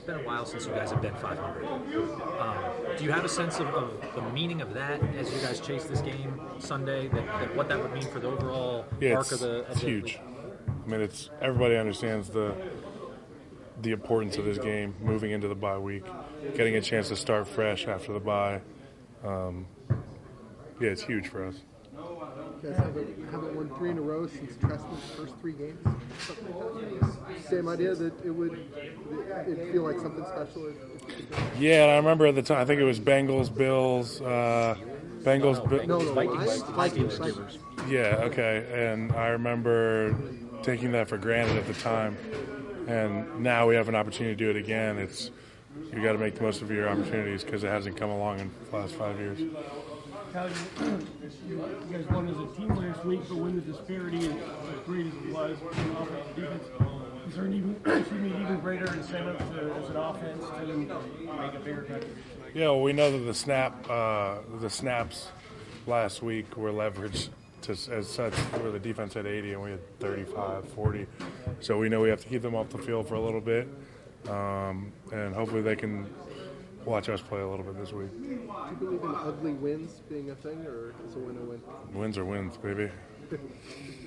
been a while since you guys have been 500. Do you have a sense of the meaning of that as you guys chase this game Sunday? That what that would mean for the overall Yeah, arc of the it's huge. I mean, it's everybody understands the importance of this game moving into the bye week, getting a chance to start fresh after the bye. Yeah, it's huge for us. You guys haven't won 3 in a row since Trestman's first 3 games. Something like that. Same idea that it'd feel like something special. Yeah, and I remember at the time, I think it was Bengals, Bills, Vikings. Yeah, okay. And I remember taking that for granted at the time. And now we have an opportunity to do it again. You got to make the most of your opportunities because it hasn't come along in the last 5 years. Cal, you guys won as a team last week, but when the disparity is as great as it was between offense and defense, is there an even greater incentive as an offense to make a bigger contribution? Yeah, well, we know that the snaps last week were leveraged as such, where the defense had 80 and we had 35, 40. So we know we have to keep them off the field for a little bit, and hopefully they can watch us play a little bit this week. Do you believe in ugly wins being a thing, or is a win a win? Wins are wins, baby.